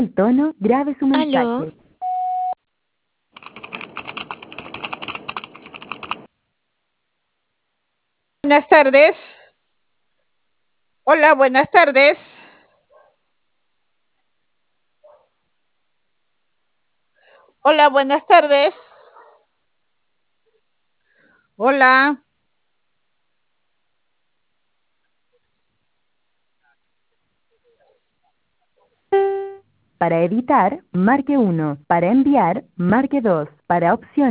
el tono, grabe su Aló, mensaje. Buenas tardes. Hola, buenas tardes. Hola, buenas tardes. Hola. Para editar, marque 1. Para enviar, marque 2. Para opciones.